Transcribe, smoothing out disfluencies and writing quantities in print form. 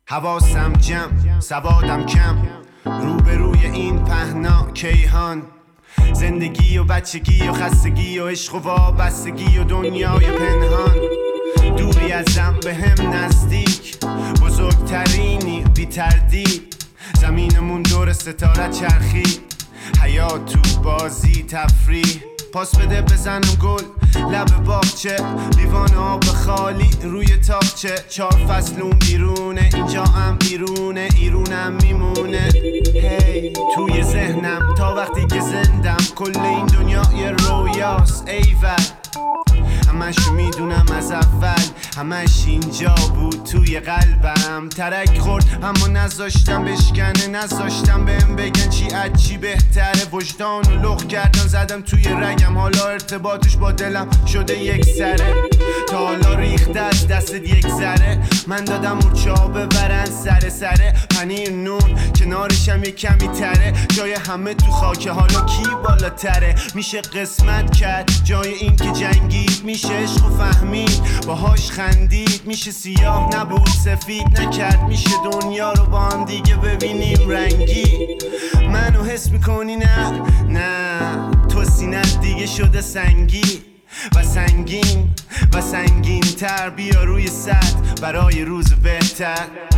حواسم جمع، سوادم کم، روبروی این پهنا کیهان. زندگی و بچگی و خستگی و عشق و وابستگی و دنیای پنهان. دوری ازم به هم نزدیک، بزرگترینی بی تردید. زمینمون دور ستاره چرخید، حیات تو بازی تفریح. پاس بده بزنم گل لب باغچه، لیوان آب خالی روی تاقچه. 4 فصلون بیرونه، اینجا هم بیرونه، ایرونم میمونه. هی توی ذهنم تا وقتی که زندم، کل این دنیا یه رویاست ایول. همشو میدونم از اول، همش اینجا بود توی قلبم. ترک خورد اما نذاشتم بشکنه، نذاشتم بهم بگن چی از چی بهتره. وجدان و لخ کردن زدم توی رگم، حالا ارتباطش با دلم شده یک سره. تا حالا ریخته از دستت یک ذره، من دادم مورچه‌ها ببرن سر سره. پنیر نون کنارشم یه کمی تره، جای همه تو خاکه، حالا کی بالاتره. میشه قسمت کرد جای این که جنگید، میشه عشق و فهمید باهاش خندید. میشه سیاه نبود سفید نکرد، میشه دنیا رو با هم دیگه ببینیم رنگی. منو حس میکنی نه نه، تو سینت دیگه شده سنگی و سنگین و سنگین تر. بیا روی سطح برای روز بهتر.